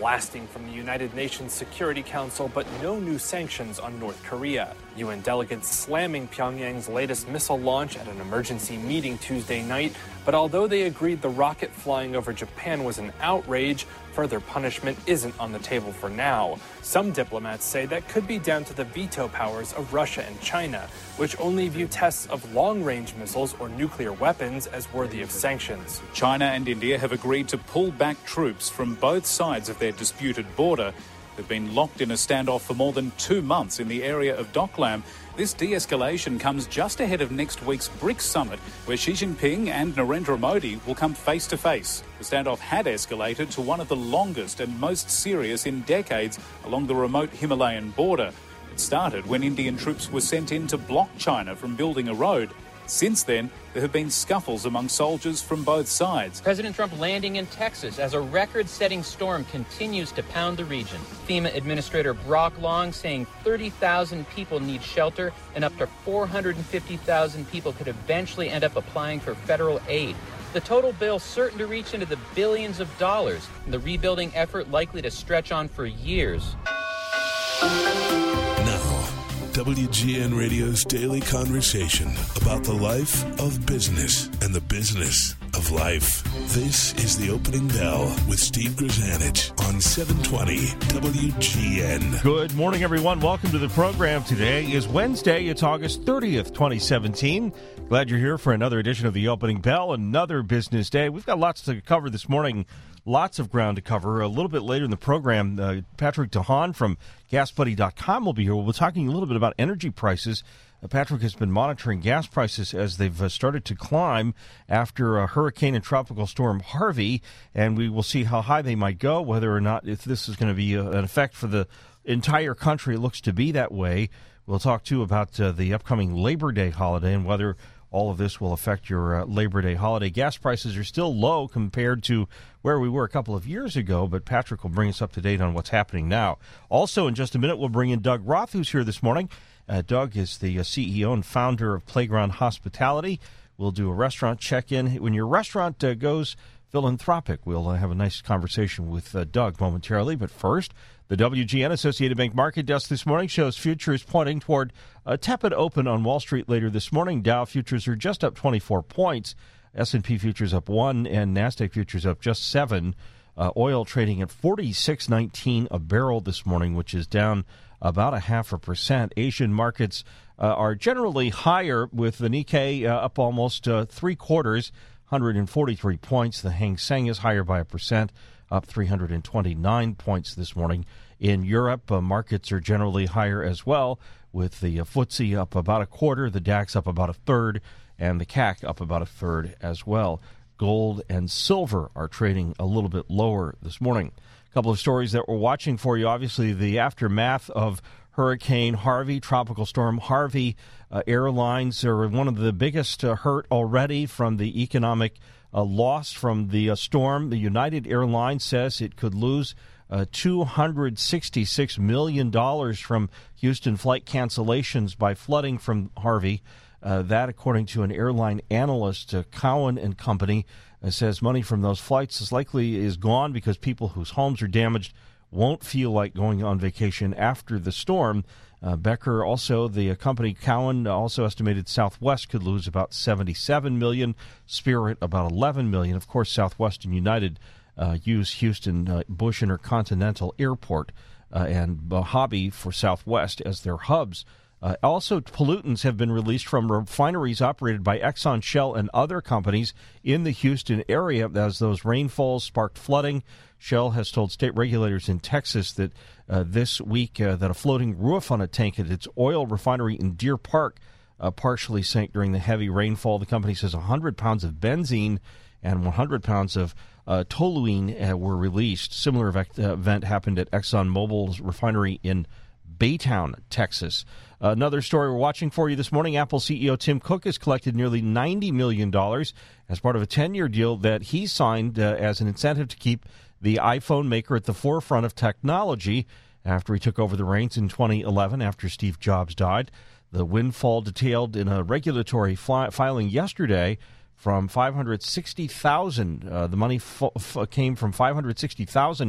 blasting from the United Nations Security Council, but no new sanctions on North Korea. UN delegates slamming Pyongyang's latest missile launch at an emergency meeting Tuesday night, but although they agreed the rocket flying over Japan was an outrage, further punishment isn't on the table for now. Some diplomats say that could be down to the veto powers of Russia and China, which only view tests of long-range missiles or nuclear weapons as worthy of sanctions. China and India have agreed to pull back troops from both sides of their disputed border. They've been locked in a standoff for more than 2 months in the area of Doklam. This de-escalation comes just ahead of next week's BRICS summit, where Xi Jinping and Narendra Modi will come face-to-face. The standoff had escalated to one of the longest and most serious in decades along the remote Himalayan border. It started when Indian troops were sent in to block China from building a road. Since then, there have been scuffles among soldiers from both sides. President Trump landing in Texas as a record-setting storm continues to pound the region. FEMA Administrator Brock Long saying 30,000 people need shelter and up to 450,000 people could eventually end up applying for federal aid. The total bill certain to reach into the billions of dollars, and the rebuilding effort likely to stretch on for years. WGN Radio's daily conversation about the life of business and the business of life. This is The Opening Bell with Steve Grzanich on 720 WGN. Good morning, everyone. Welcome to the program. Today is Wednesday. It's August 30th, 2017. Glad you're here for another edition of The Opening Bell, another business day. We've got lots to cover this morning. Lots of ground to cover. A little bit later in the program, Patrick DeHaan from GasBuddy.com will be here. We'll be talking a little bit about energy prices. Patrick has been monitoring gas prices as they've started to climb after Hurricane and Tropical Storm Harvey, and we will see how high they might go, whether or not if this is going to be an effect for the entire country. It looks to be that way. We'll talk, too, about the upcoming Labor Day holiday and whether all of this will affect your Labor Day holiday. Gas prices are still low compared to where we were a couple of years ago, but Patrick will bring us up to date on what's happening now. Also, in just a minute, we'll bring in Doug Roth, who's here this morning. Doug is the CEO and founder of Playground Hospitality. We'll do a restaurant check-in. When your restaurant goes philanthropic, we'll have a nice conversation with Doug momentarily. But first, the WGN Associated Bank Market Desk this morning shows futures pointing toward a tepid open on Wall Street later this morning. Dow futures are just up 24 points. S&P futures up 1 and NASDAQ futures up just 7. Oil trading at $46.19 a barrel this morning, which is down about 0.5%. Asian markets are generally higher, with the Nikkei up almost 3/4, 143 points. The Hang Seng is higher by 1%, up 329 points this morning. In Europe, markets are generally higher as well, with the FTSE up about 1/4, the DAX up about 1/3, and the CAC up about 1/3 as well. Gold and silver are trading a little bit lower this morning. A couple of stories that we're watching for you. Obviously, the aftermath of Hurricane Harvey, Tropical Storm Harvey. Airlines are one of the biggest hurt already from the economic loss from the storm. The United Airlines says it could lose $266 million from Houston flight cancellations by flooding from Harvey. That, according to an airline analyst, Cowen and Company, says money from those flights is gone because people whose homes are damaged won't feel like going on vacation after the storm. Becker, also the company Cowen, also estimated Southwest could lose about $77 million, Spirit about $11 million. Of course, Southwest and United use Houston Bush Intercontinental Airport and Mojave for Southwest as their hubs. Also, pollutants have been released from refineries operated by Exxon, Shell, and other companies in the Houston area as those rainfalls sparked flooding. Shell has told state regulators in Texas that this week that a floating roof on a tank at its oil refinery in Deer Park partially sank during the heavy rainfall. The company says 100 pounds of benzene and 100 pounds of toluene were released. Similar event happened at ExxonMobil's refinery in Baytown, Texas. Another story we're watching for you this morning, Apple CEO Tim Cook has collected nearly $90 million as part of a 10-year deal that he signed as an incentive to keep the iPhone maker at the forefront of technology after he took over the reins in 2011 after Steve Jobs died. The windfall detailed in a regulatory filing yesterday from $560,000. The money came from $560,000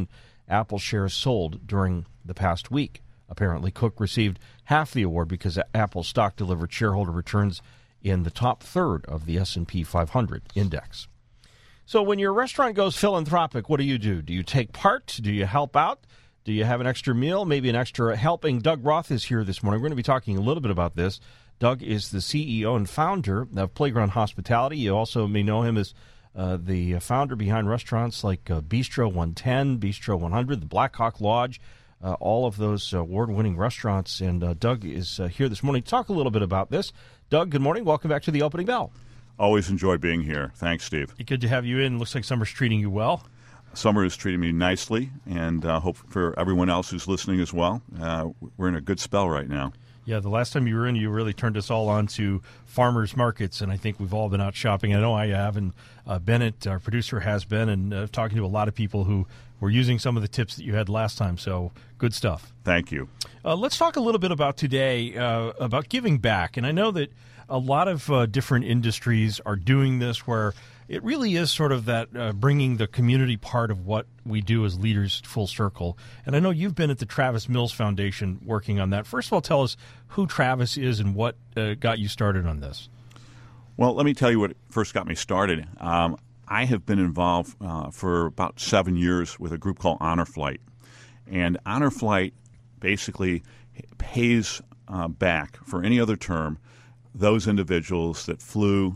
Apple shares sold during the past week. Apparently, Cook received half the award because Apple stock delivered shareholder returns in the top third of the S&P 500 index. So when your restaurant goes philanthropic, what do? Do you take part? Do you help out? Do you have an extra meal, maybe an extra helping? Doug Roth is here this morning. We're going to be talking a little bit about this. Doug is the CEO and founder of Playground Hospitality. You also may know him as the founder behind restaurants like Bistro 110, Bistro 100, the Black Hawk Lodge, all of those award-winning restaurants. And Doug is here this morning to talk a little bit about this. Doug, good morning. Welcome back to the Opening Bell. Always enjoy being here. Thanks, Steve. Good to have you in. Looks like summer's treating you well. Summer is treating me nicely, and hope for everyone else who's listening as well. We're in a good spell right now. Yeah, the last time you were in, you really turned us all on to farmers markets, and I think we've all been out shopping. I know I have, and Bennett, our producer, has been, and talking to a lot of people who were using some of the tips that you had last time, so good stuff. Thank you. Let's talk a little bit about today, about giving back, and I know that a lot of different industries are doing this where it really is sort of that bringing the community part of what we do as leaders full circle. And I know you've been at the Travis Mills Foundation working on that. First of all, tell us who Travis is and what got you started on this. Well, let me tell you what first got me started. I have been involved for about 7 years with a group called Honor Flight. And Honor Flight basically pays back for any other term those individuals that flew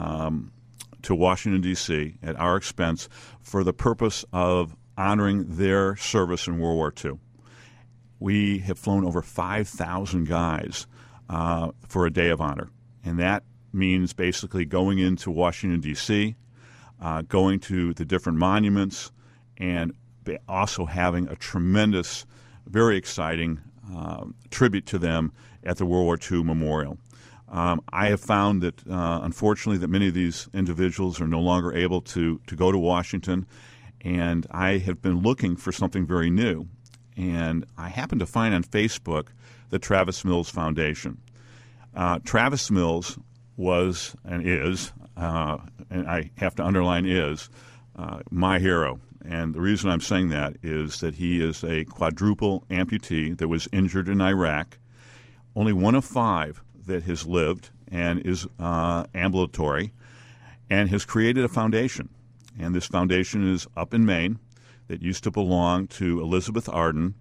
to Washington, D.C. at our expense for the purpose of honoring their service in World War II. We have flown over 5,000 guys for a day of honor, and that means basically going into Washington, D.C., going to the different monuments, and also having a tremendous, very exciting tribute to them at the World War II Memorial. I have found that, unfortunately, that many of these individuals are no longer able to go to Washington, and I have been looking for something very new. And I happened to find on Facebook the Travis Mills Foundation. Travis Mills was and is, and I have to underline is, my hero. And the reason I'm saying that is that he is a quadruple amputee that was injured in Iraq, only one of 5 that has lived and is ambulatory, and has created a foundation. And this foundation is up in Maine that used to belong to Elizabeth Arden.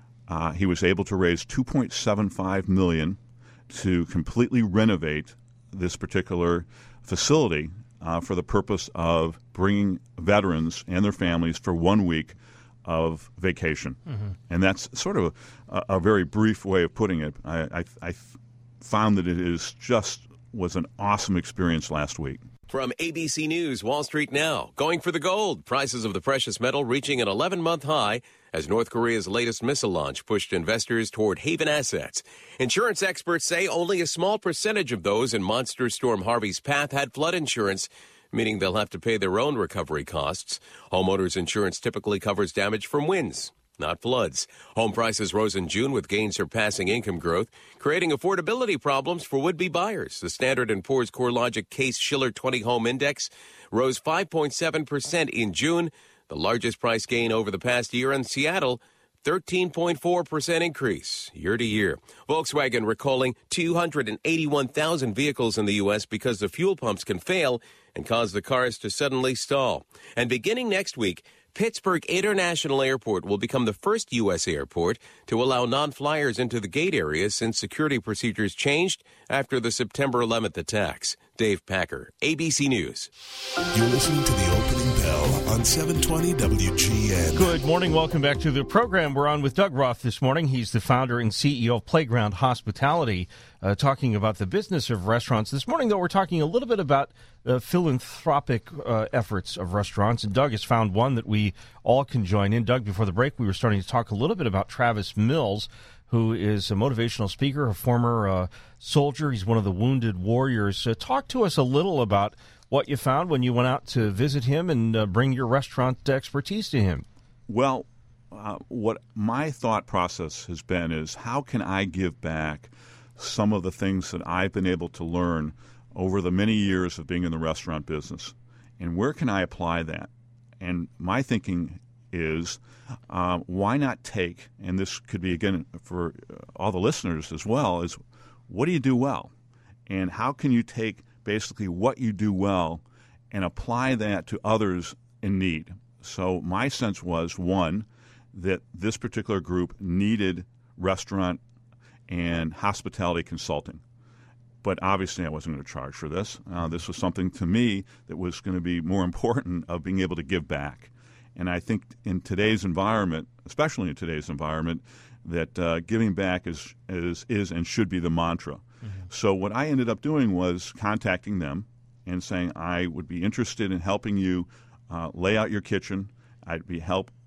He was able to raise $2.75 million to completely renovate this particular facility for the purpose of bringing veterans and their families for 1 week of vacation. Mm-hmm. And that's sort of a very brief way of putting it. I found that was an awesome experience last week. From ABC News, Wall Street Now, going for the gold. Prices of the precious metal reaching an 11-month high as North Korea's latest missile launch pushed investors toward haven assets. Insurance experts say only a small percentage of those in Monster Storm Harvey's path had flood insurance, meaning they'll have to pay their own recovery costs. Homeowners insurance typically covers damage from winds, not floods. Home prices rose in June with gains surpassing income growth, creating affordability problems for would-be buyers. The Standard & Poor's CoreLogic Case-Shiller 20 Home Index rose 5.7% in June, the largest price gain over the past year. In Seattle, 13.4% increase year-to-year. Volkswagen recalling 281,000 vehicles in the U.S. because the fuel pumps can fail and cause the cars to suddenly stall. And beginning next week, Pittsburgh International Airport will become the first U.S. airport to allow non-flyers into the gate area since security procedures changed after the September 11th attacks. Dave Packer, ABC News. You're listening to the Opening Bell on 720 WGN. Good morning. Welcome back to the program. We're on with Doug Roth this morning. He's the founder and CEO of Playground Hospitality, talking about the business of restaurants. This morning, though, we're talking a little bit about philanthropic efforts of restaurants, and Doug has found one that we all can join in. Doug, before the break, we were starting to talk a little bit about Travis Mills, who is a motivational speaker, a former soldier. He's one of the wounded warriors. Talk to us a little about what you found when you went out to visit him and bring your restaurant expertise to him. Well, what my thought process has been is how can I give back some of the things that I've been able to learn over the many years of being in the restaurant business, and where can I apply that? And my thinking is why not take, and this could be, again, for all the listeners as well, is what do you do well? And how can you take basically what you do well and apply that to others in need? So my sense was, one, that this particular group needed restaurant and hospitality consulting. But obviously I wasn't going to charge for this. This was something to me that was going to be more important of being able to give back. And I think in today's environment, especially in today's environment, that giving back is and should be the mantra. Mm-hmm. So what I ended up doing was contacting them and saying I would be interested in helping you lay out your kitchen. I'd be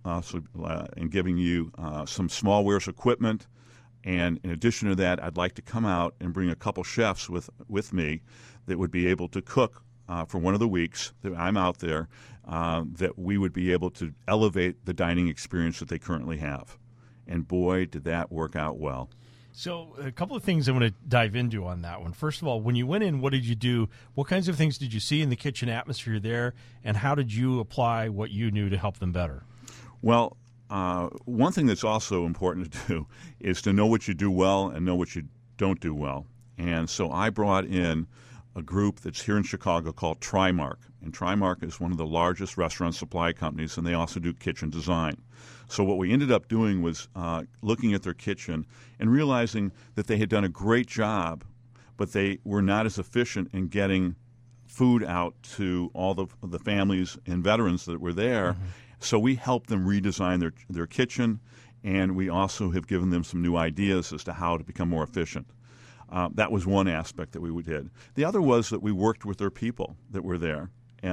in giving you some small wares equipment. And in addition to that, I'd like to come out and bring a couple chefs with me that would be able to cook for one of the weeks that I'm out there, that we would be able to elevate the dining experience that they currently have. And boy, did that work out well. So a couple of things I want to dive into on that one. First of all, when you went in, what did you do? What kinds of things did you see in the kitchen atmosphere there? And how did you apply what you knew to help them better? Well, one thing that's also important to do is to know what you do well and know what you don't do well. And so I brought in a group that's here in Chicago called Trimark. And Trimark is one of the largest restaurant supply companies, and they also do kitchen design. So what we ended up doing was looking at their kitchen and realizing that they had done a great job, but they were not as efficient in getting food out to all the families and veterans that were there. Mm-hmm. So we helped them redesign their kitchen, and we also have given them some new ideas as to how to become more efficient. That was one aspect that we did. The other was that we worked with their people that were there,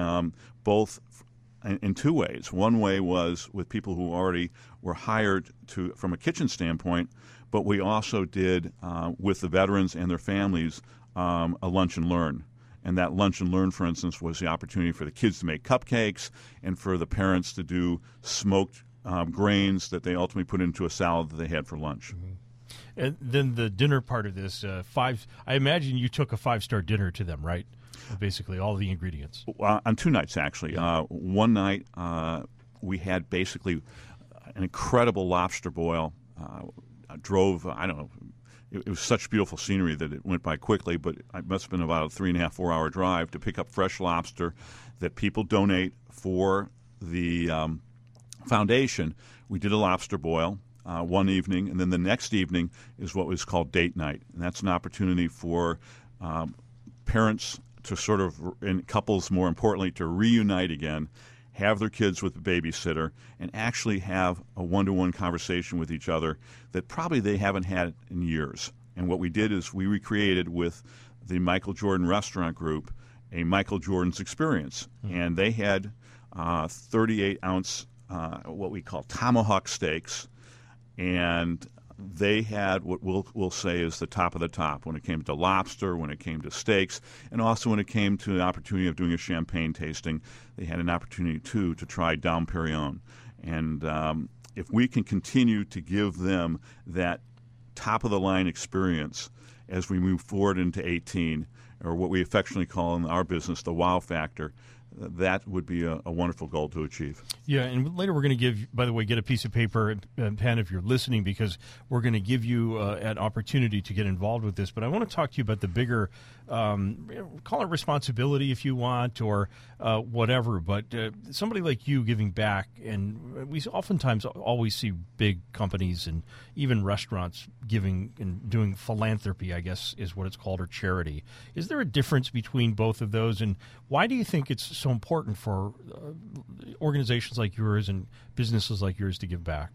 both in two ways. One way was with people who already were hired from a kitchen standpoint, but we also did with the veterans and their families a lunch and learn. And that lunch and learn, for instance, was the opportunity for the kids to make cupcakes and for the parents to do smoked grains that they ultimately put into a salad that they had for lunch. Mm-hmm. And then the dinner part of this, I imagine you took a 5-star dinner to them, right? Basically all the ingredients. On 2 nights, actually. Yeah. One night we had basically an incredible lobster boil. I drove, I don't know, it was such beautiful scenery that it went by quickly, but it must have been about a 3.5-4 hour drive to pick up fresh lobster that people donate for the foundation. We did a lobster boil one evening, and then the next evening is what was called date night. And that's an opportunity for parents to sort of, and couples more importantly, to reunite again, have their kids with a babysitter, and actually have a one-to-one conversation with each other that probably they haven't had in years. And what we did is we recreated with the Michael Jordan Restaurant Group a Michael Jordan's Experience. Mm-hmm. And they had 38-ounce what we call tomahawk steaks, and they had what we'll say is the top of the top when it came to lobster, when it came to steaks, and also when it came to the opportunity of doing a champagne tasting. They had an opportunity, too, to try Dom Perignon. And if we can continue to give them that top-of-the-line experience as we move forward into 18, or what we affectionately call in our business the wow factor, that would be a wonderful goal to achieve. Yeah, and later we're going to give, by the way, get a piece of paper and pen if you're listening, because we're going to give you an opportunity to get involved with this. But I want to talk to you about the bigger, call it responsibility if you want, or whatever. But somebody like you giving back, and we oftentimes always see big companies and even restaurants giving and doing philanthropy, I guess is what it's called, or charity. Is there a difference between both of those, and why do you think it's so important for organizations like yours and businesses like yours to give back?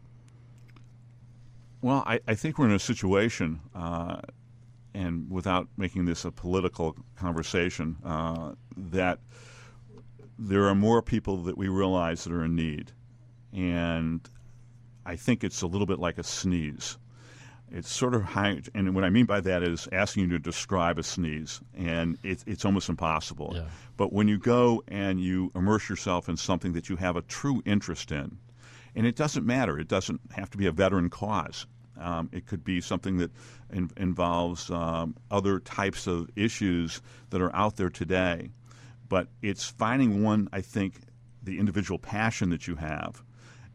Well, I think we're in a situation, and without making this a political conversation, that there are more people that we realize that are in need. And I think it's a little bit like a sneeze. It's sort of high, and what I mean by that is asking you to describe a sneeze, and it's almost impossible. Yeah. But when you go and you immerse yourself in something that you have a true interest in, and it doesn't matter. It doesn't have to be a veteran cause. It could be something that involves other types of issues that are out there today. But it's finding one, I think, the individual passion that you have,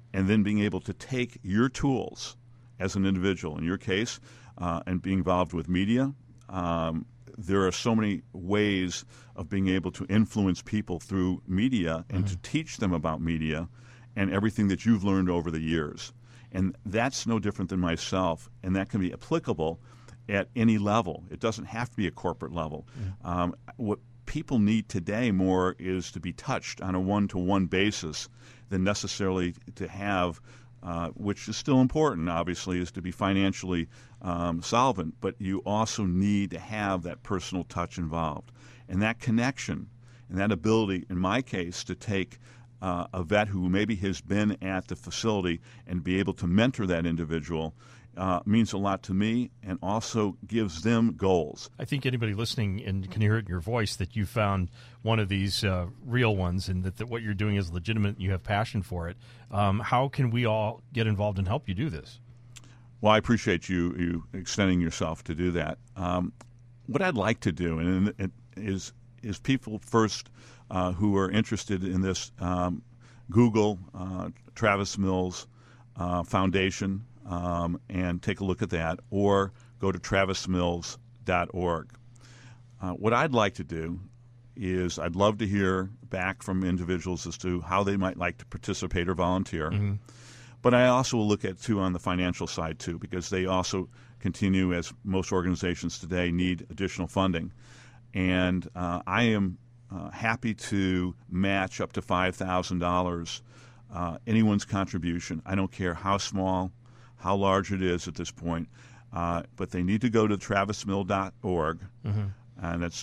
and then being able to take your tools as an individual, in your case, and being involved with media. There are so many ways of being able to influence people through media and to teach them about media and everything that you've learned over the years. And that's no different than myself, and that can be applicable at any level. It doesn't have to be a corporate level. What people need today more is to be touched on a one-to-one basis than necessarily to have, which is still important, obviously, is to be financially solvent, but you also need to have that personal touch involved. And that connection and that ability, in my case, to take a vet who maybe has been at the facility and be able to mentor that individual means a lot to me and also gives them goals. I think anybody listening and can hear it in your voice that you found one of these real ones and that what you're doing is legitimate and you have passion for it. How can we all get involved and help you do this? Well, I appreciate you extending yourself to do that. What I'd like to do is people first who are interested in this, Google Travis Mills Foundation and take a look at that, or go to travismills.org. What I'd like to do is I'd love to hear back from individuals as to how they might like to participate or volunteer. But I also will look at, too, on the financial side, too, because they also continue, as most organizations today, need additional funding. And I am happy to match up to $5,000 anyone's contribution. I don't care how small, how large it is at this point, but they need to go to travismills.org, and that's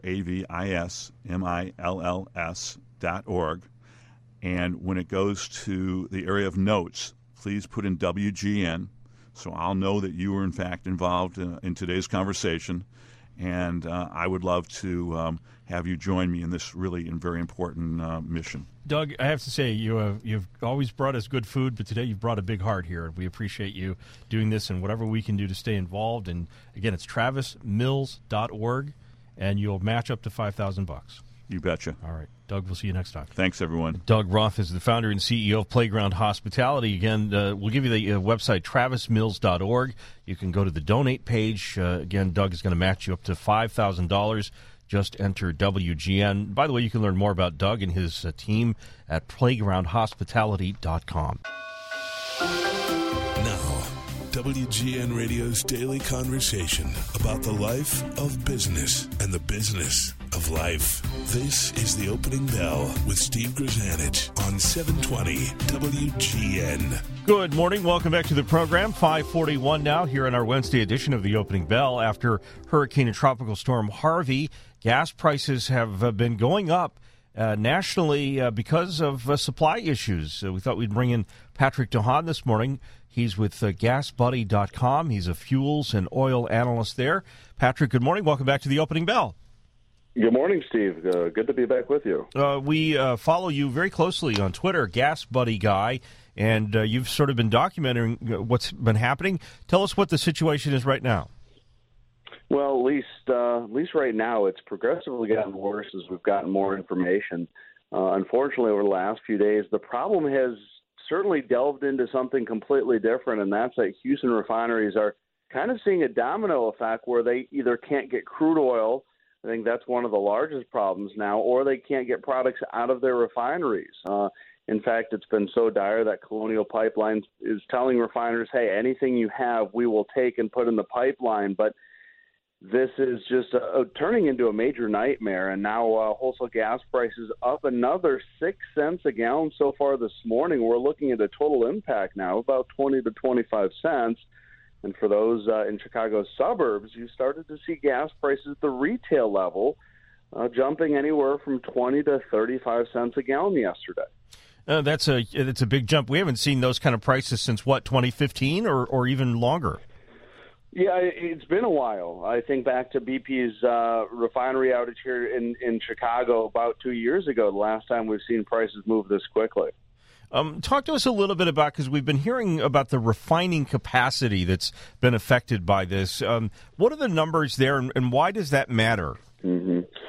travismills.org. And when it goes to the area of notes, please put in WGN, so I'll know that you were, in fact, involved in today's conversation. And I would love to have you join me in this really very important mission. Doug, I have to say, you've always brought us good food, but today you've brought a big heart here. We appreciate you doing this and whatever we can do to stay involved. And, again, it's travismills.org, and you'll match up to $5,000. You betcha. All right. Doug, we'll see you next time. Thanks, everyone. Doug Roth is the founder and CEO of Playground Hospitality. Again, we'll give you the website, travismills.org. You can go to the donate page. Again, Doug is going to match you up to $5,000. Just enter WGN. By the way, you can learn more about Doug and his team at playgroundhospitality.com. Now, WGN Radio's daily conversation about the life of business and the business of life. This is The Opening Bell with Steve Grzanich on 720 WGN. Good morning. Welcome back to the program. 5:41 now here in our Wednesday edition of The Opening Bell. After Hurricane and Tropical Storm Harvey, gas prices have been going up nationally because of supply issues. We thought we'd bring in Patrick DeHaan this morning. He's with GasBuddy.com. He's a fuels and oil analyst there. Patrick, good morning. Welcome back to The Opening Bell. Good morning, Steve. Good to be back with you. We follow you very closely on Twitter, Gas Buddy Guy, and you've sort of been documenting what's been happening. Tell us what the situation is right now. Well, at least right now, it's progressively gotten worse as we've gotten more information. Unfortunately, over the last few days, the problem has certainly delved into something completely different, and that's that Houston refineries are kind of seeing a domino effect where they either can't get crude oil. I think that's one of the largest problems now, or they can't get products out of their refineries. In fact, it's been so dire that Colonial Pipeline is telling refiners, hey, anything you have, we will take and put in the pipeline. But this is just turning into a major nightmare. And now wholesale gas prices up another 6 cents a gallon so far this morning. We're looking at a total impact now, about 20 to 25 cents. And for those in Chicago's suburbs, you started to see gas prices at the retail level jumping anywhere from 20 to 35 cents a gallon yesterday. That's a big jump. We haven't seen those kind of prices since, 2015 or even longer? Yeah, it's been a while. I think back to BP's refinery outage here in Chicago about 2 years ago, the last time we've seen prices move this quickly. Talk to us a little bit about, because we've been hearing about the refining capacity that's been affected by this. What are the numbers there, and why does that matter? Mm-hmm. Well,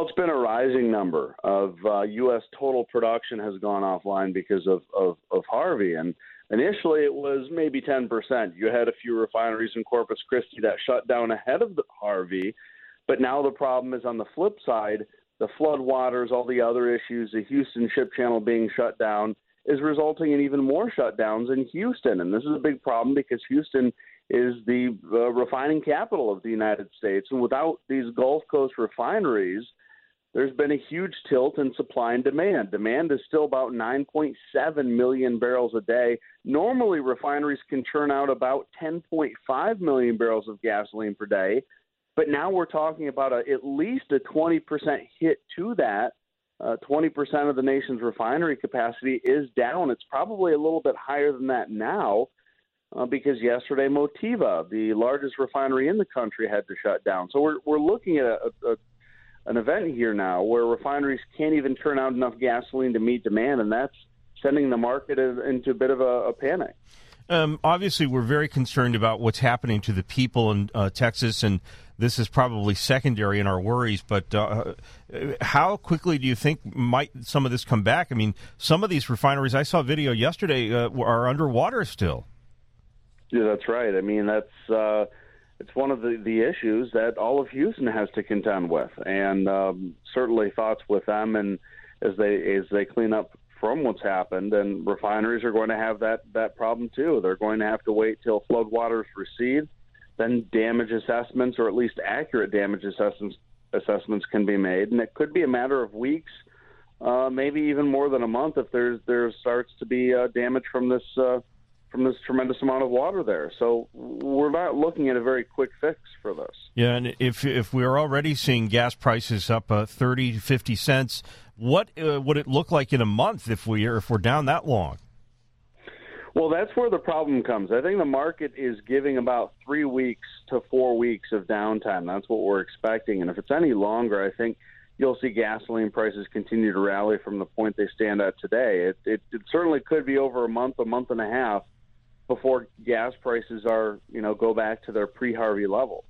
Well, it's been a rising number of U.S. total production has gone offline because of Harvey. And initially it was maybe 10%. You had a few refineries in Corpus Christi that shut down ahead of the Harvey. But now the problem is on the flip side, the floodwaters, all the other issues, the Houston Ship Channel being shut down is resulting in even more shutdowns in Houston. And this is a big problem because Houston is the refining capital of the United States. And without these Gulf Coast refineries, there's been a huge tilt in supply and demand. Demand is still about 9.7 million barrels a day. Normally, refineries can churn out about 10.5 million barrels of gasoline per day. But now we're talking about at least a 20% hit to that. 20% of the nation's refinery capacity is down. It's probably a little bit higher than that now because yesterday Motiva, the largest refinery in the country, had to shut down. So we're looking at an event here now where refineries can't even turn out enough gasoline to meet demand, and that's sending the market into a bit of a panic. Obviously, we're very concerned about what's happening to the people in Texas, and this is probably secondary in our worries. But how quickly do you think might some of this come back? I mean, some of these refineries, I saw a video yesterday, are underwater still. Yeah, that's right. I mean, it's one of the issues that all of Houston has to contend with, and certainly thoughts with them, and as they clean up from what's happened, and refineries are going to have that problem too. They're going to have to wait till floodwaters recede, then damage assessments, or at least accurate damage assessments can be made, and it could be a matter of weeks, maybe even more than a month if there starts to be damage from this tremendous amount of water there. So we're not looking at a very quick fix for this. Yeah, and if we're already seeing gas prices up 30 to 50 cents, what would it look like in a month if we're down that long? Well, that's where the problem comes. I think the market is giving about 3 weeks to 4 weeks of downtime. That's what we're expecting. And if it's any longer, I think you'll see gasoline prices continue to rally from the point they stand at today. It certainly could be over a month and a half before gas prices go back to their pre-Harvey level.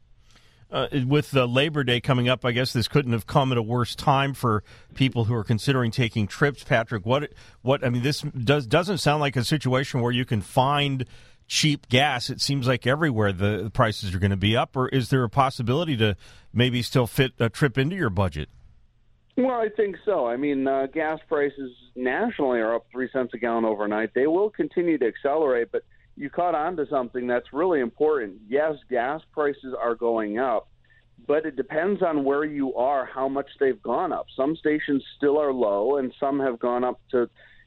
With Labor Day coming up, I guess this couldn't have come at a worse time for people who are considering taking trips. Patrick, I mean, this doesn't sound like a situation where you can find cheap gas. It seems like everywhere the prices are going to be up. Or is there a possibility to maybe still fit a trip into your budget? Well, I think so. I mean, gas prices nationally are up 3 cents a gallon overnight. They will continue to accelerate, but you caught on to something that's really important. Yes, gas prices are going up, but it depends on where you are, how much they've gone up. Some stations still are low, and some have gone up to,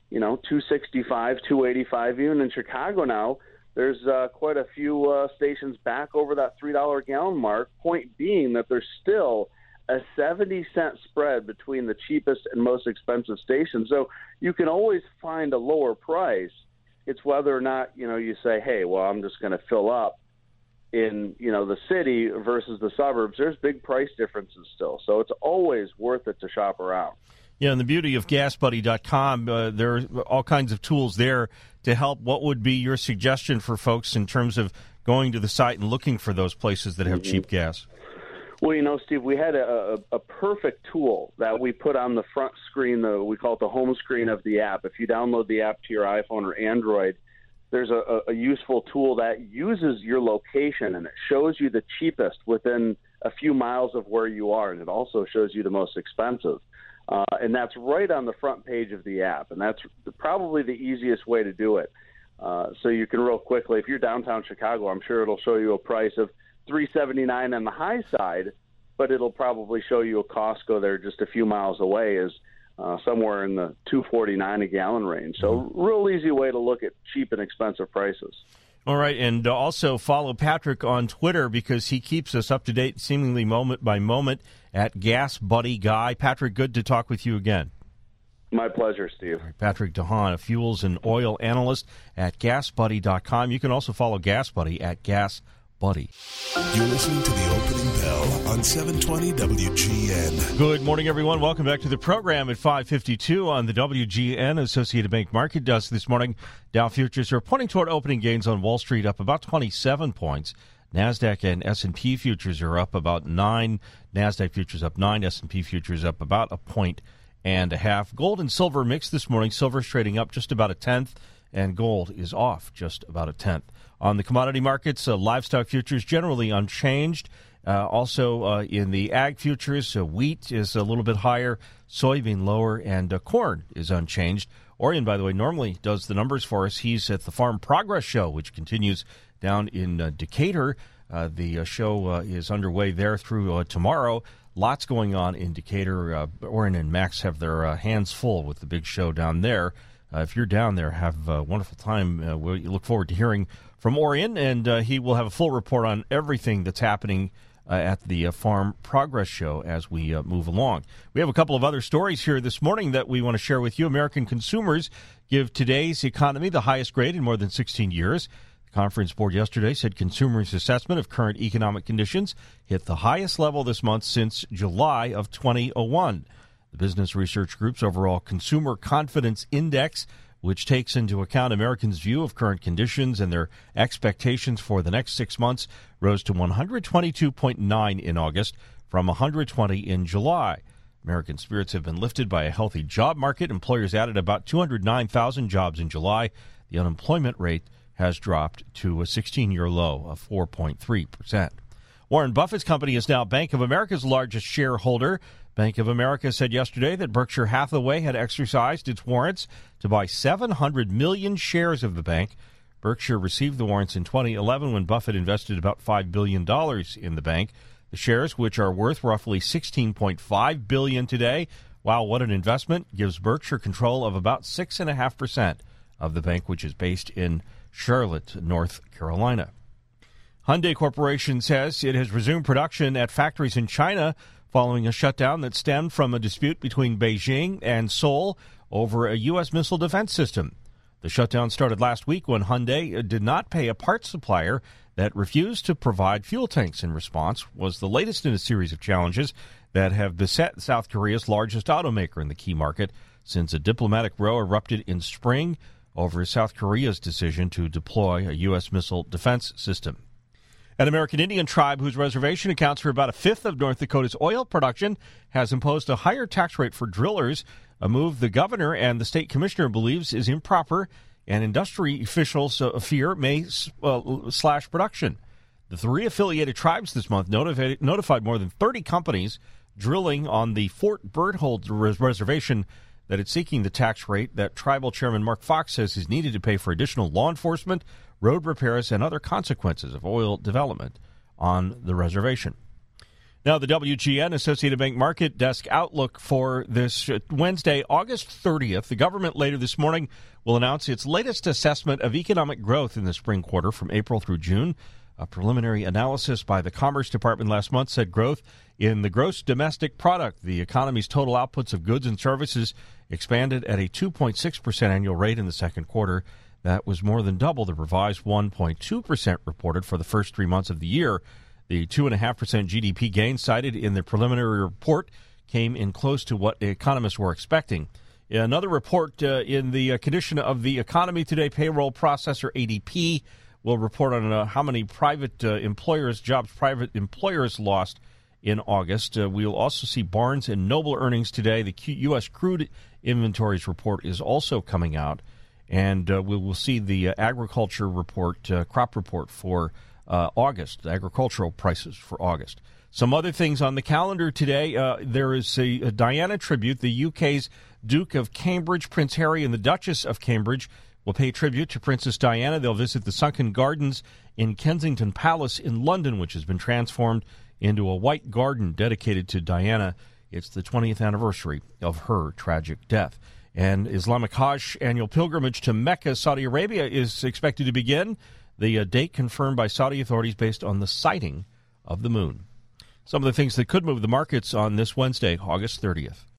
$2.65, $2.85. Even in Chicago now, there's quite a few stations back over that $3 a gallon mark, point being that there's still a 70-cent spread between the cheapest and most expensive stations. So you can always find a lower price. It's whether or not, you say, hey, well, I'm just going to fill up in, the city versus the suburbs. There's big price differences still. So it's always worth it to shop around. Yeah, and the beauty of GasBuddy.com, there are all kinds of tools there to help. What would be your suggestion for folks in terms of going to the site and looking for those places that have cheap gas? Well, Steve, we had a perfect tool that we put on the front screen. We call it the home screen of the app. If you download the app to your iPhone or Android, there's a useful tool that uses your location, and it shows you the cheapest within a few miles of where you are, and it also shows you the most expensive. And that's right on the front page of the app, and that's probably the easiest way to do it. So you can real quickly, if you're downtown Chicago, I'm sure it'll show you a price of $3.79 on the high side, but it'll probably show you a Costco there just a few miles away is somewhere in the $2.49 a gallon range. So real easy way to look at cheap and expensive prices. All right, and also follow Patrick on Twitter because he keeps us up to date seemingly moment by moment at Gas Buddy Guy. Patrick, good to talk with you again. My pleasure, Steve. Right, Patrick DeHaan, a fuels and oil analyst at GasBuddy.com. You can also follow Gas Buddy at GasBuddy. You're listening to the opening bell on 720 WGN. Good morning, everyone. Welcome back to the program at 5:52 on the WGN Associated Bank Market Desk this morning. Dow futures are pointing toward opening gains on Wall Street up about 27 points. NASDAQ and S&P futures are up about 9. NASDAQ futures up 9. S&P futures up about 1.5 Gold and silver mixed this morning. Silver's trading up just about 1/10, and gold is off just about 1/10. On the commodity markets, livestock futures generally unchanged. Also in the ag futures, wheat is a little bit higher, soybean lower, and corn is unchanged. Orion, by the way, normally does the numbers for us. He's at the Farm Progress Show, which continues down in Decatur. The show is underway there through tomorrow. Lots going on in Decatur. Orion and Max have their hands full with the big show down there. If you're down there, have a wonderful time. We look forward to hearing from Orion, and he will have a full report on everything that's happening at the Farm Progress Show as we move along. We have a couple of other stories here this morning that we want to share with you. American consumers give today's economy the highest grade in more than 16 years. The Conference Board yesterday said consumers' assessment of current economic conditions hit the highest level this month since July of 2001. The Business Research Group's overall Consumer Confidence Index, which takes into account Americans' view of current conditions and their expectations for the next 6 months, rose to 122.9 in August from 120 in July. American spirits have been lifted by a healthy job market. Employers added about 209,000 jobs in July. The unemployment rate has dropped to a 16-year low of 4.3%. Warren Buffett's company is now Bank of America's largest shareholder. Bank of America said yesterday that Berkshire Hathaway had exercised its warrants to buy 700 million shares of the bank. Berkshire received the warrants in 2011 when Buffett invested about $5 billion in the bank. The shares, which are worth roughly $16.5 billion today, wow, what an investment, gives Berkshire control of about 6.5% of the bank, which is based in Charlotte, North Carolina. Hyundai Corporation says it has resumed production at factories in China following a shutdown that stemmed from a dispute between Beijing and Seoul over a U.S. missile defense system. The shutdown started last week when Hyundai did not pay a parts supplier that refused to provide fuel tanks. In response, was the latest in a series of challenges that have beset South Korea's largest automaker in the key market since a diplomatic row erupted in spring over South Korea's decision to deploy a U.S. missile defense system. An American Indian tribe whose reservation accounts for about 1/5 of North Dakota's oil production has imposed a higher tax rate for drillers, a move the governor and the state commissioner believes is improper, and industry officials fear may slash production. The 3 affiliated tribes this month notified more than 30 companies drilling on the Fort Berthold reservation that it's seeking the tax rate that Tribal Chairman Mark Fox says is needed to pay for additional law enforcement, road repairs, and other consequences of oil development on the reservation. Now, the WGN Associated Bank Market Desk outlook for this Wednesday, August 30th. The government later this morning will announce its latest assessment of economic growth in the spring quarter from April through June. A preliminary analysis by the Commerce Department last month said growth in the gross domestic product, the economy's total outputs of goods and services, expanded at a 2.6% annual rate in the second quarter. That was more than double the revised 1.2% reported for the first 3 months of the year. The 2.5% GDP gain cited in the preliminary report came in close to what economists were expecting. Another report in the condition of the economy today, payroll processor ADP will report on how many private employers lost in August. We'll also see Barnes & Noble earnings today. The U.S. crude inventories report is also coming out. And we will see the agriculture report, crop report for August, the agricultural prices for August. Some other things on the calendar today. There is a Diana tribute. The UK's Duke of Cambridge, Prince Harry, and the Duchess of Cambridge will pay tribute to Princess Diana. They'll visit the sunken gardens in Kensington Palace in London, which has been transformed into a white garden dedicated to Diana. It's the 20th anniversary of her tragic death. And Islamic Hajj annual pilgrimage to Mecca, Saudi Arabia, is expected to begin. The date confirmed by Saudi authorities based on the sighting of the moon. Some of the things that could move the markets on this Wednesday, August 30th.